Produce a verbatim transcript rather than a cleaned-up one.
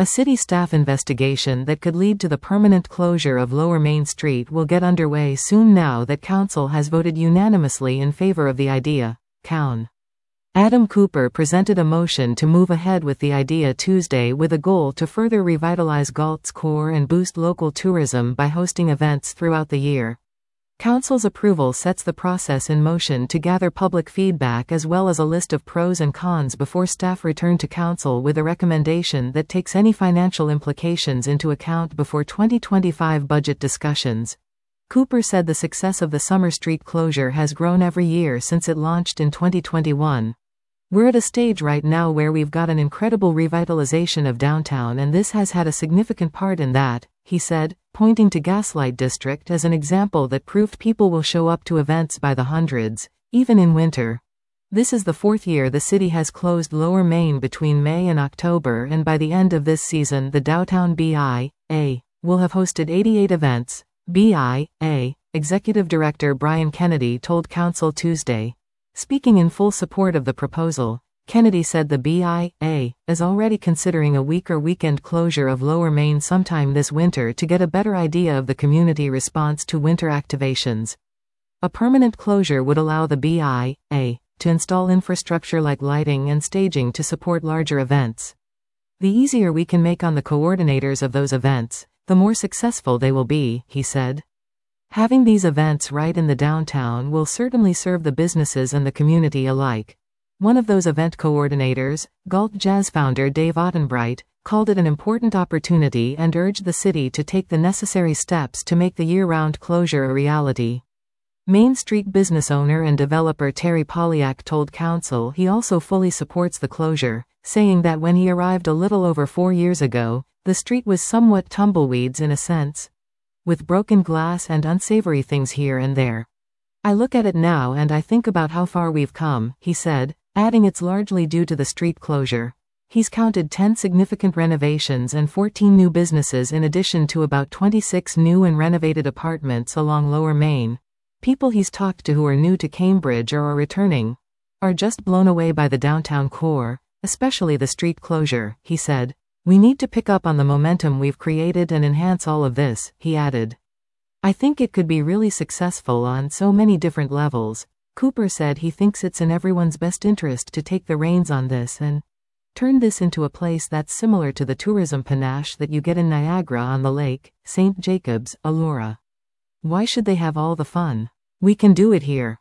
A city staff investigation that could lead to the permanent closure of Lower Main Street will get underway soon now that council has voted unanimously in favor of the idea. Coun. Adam Cooper presented a motion to move ahead with the idea Tuesday with a goal to further revitalize Galt's core and boost local tourism by hosting events throughout the year. Council's approval sets the process in motion to gather public feedback as well as a list of pros and cons before staff return to council with a recommendation that takes any financial implications into account before twenty twenty-five budget discussions. Cooper said the success of the Summer Street closure has grown every year since it launched in twenty twenty-one. We're at a stage right now where we've got an incredible revitalization of downtown, and this has had a significant part in that, he said, pointing to Gaslight District as an example that proved people will show up to events by the hundreds, even in winter. This is the fourth year the city has closed Lower Main between May and October, and by the end of this season the Downtown B I A will have hosted eighty-eight events, B I A Executive Director Brian Kennedy told Council Tuesday. Speaking in full support of the proposal, Kennedy said the B I A is already considering a week or weekend closure of Lower Main sometime this winter to get a better idea of the community response to winter activations. A permanent closure would allow the B I A to install infrastructure like lighting and staging to support larger events. The easier we can make on the coordinators of those events, the more successful they will be, he said. Having these events right in the downtown will certainly serve the businesses and the community alike. One of those event coordinators, Galt Jazz founder Dave Ottenbright, called it an important opportunity and urged the city to take the necessary steps to make the year-round closure a reality. Main Street business owner and developer Terry Polyak told Council he also fully supports the closure, saying that when he arrived a little over four years ago, the street was somewhat tumbleweeds in a sense, with broken glass and unsavory things here and there. I look at it now and I think about how far we've come, he said, adding it's largely due to the street closure. He's counted ten significant renovations and fourteen new businesses in addition to about twenty-six new and renovated apartments along Lower Main. People he's talked to who are new to Cambridge or are returning are just blown away by the downtown core, especially the street closure, he said. We need to pick up on the momentum we've created and enhance all of this, he added. I think it could be really successful on so many different levels. Cooper said he thinks it's in everyone's best interest to take the reins on this and turn this into a place that's similar to the tourism panache that you get in Niagara on the Lake, Saint Jacobs, Allura. Why should they have all the fun? We can do it here.